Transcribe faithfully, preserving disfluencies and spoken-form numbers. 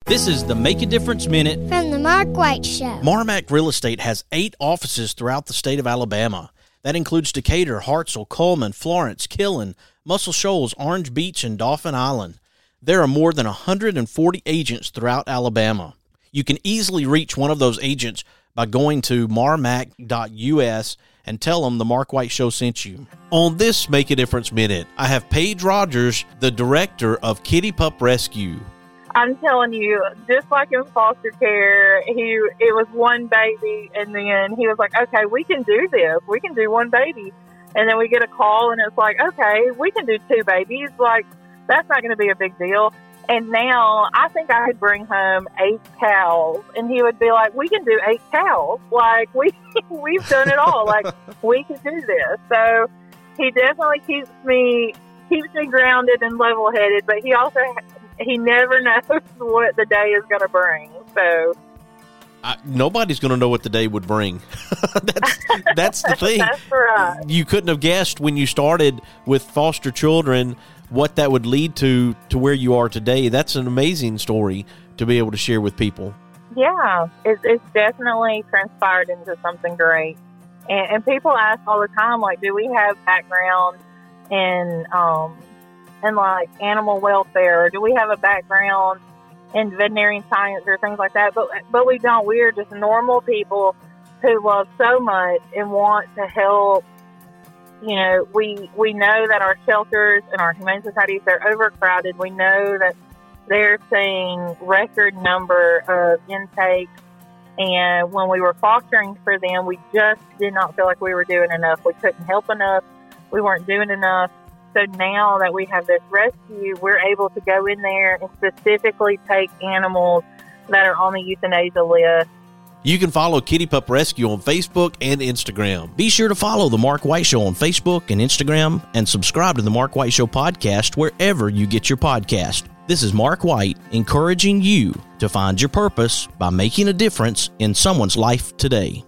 This is the Make a Difference Minute from the Mark White Show. Marmac Real Estate has eight offices throughout the state of Alabama. That includes Decatur, Hartselle, Coleman, Florence, Killen, Muscle Shoals, Orange Beach, and Dauphin Island. There are more than one hundred forty agents throughout Alabama. You can easily reach one of those agents by going to marmac dot U S and tell them the Mark White Show sent you. On this Make a Difference Minute, I have Paige Rogers, the director of Kitty Pup Rescue. I'm telling you, just like in foster care, he it was one baby, and then he was like, okay, we can do this. We can do one baby. And then we get a call, and it's like, okay, we can do two babies. Like, that's not going to be a big deal. And now I think I could bring home eight cows, and he would be like, we can do eight cows. Like, we, we've done it all. Like, we can do this. So he definitely keeps me, keeps me grounded and level-headed, but he also he never knows what the day is going to bring. So I, nobody's going to know what the day would bring. that's, that's the thing. That's right. You couldn't have guessed when you started with foster children what that would lead to to where you are today. That's an amazing story to be able to share with people. Yeah, it's, it's definitely transpired into something great. And, and people ask all the time, like, do we have background in um in like animal welfare, or do we have a background in veterinary science or things like that? But but we don't. We are just normal people who love so much and want to help. You know, we we know that our shelters and our humane societies, they're overcrowded. We know that they're seeing record number of intakes. And when we were fostering for them, we just did not feel like we were doing enough. We couldn't help enough. We weren't doing enough. So now that we have this rescue, we're able to go in there and specifically take animals that are on the euthanasia list. You can follow Kitty Pup Rescue on Facebook and Instagram. Be sure to follow The Mark White Show on Facebook and Instagram, and subscribe to The Mark White Show podcast wherever you get your podcast. This is Mark White, encouraging you to find your purpose by making a difference in someone's life today.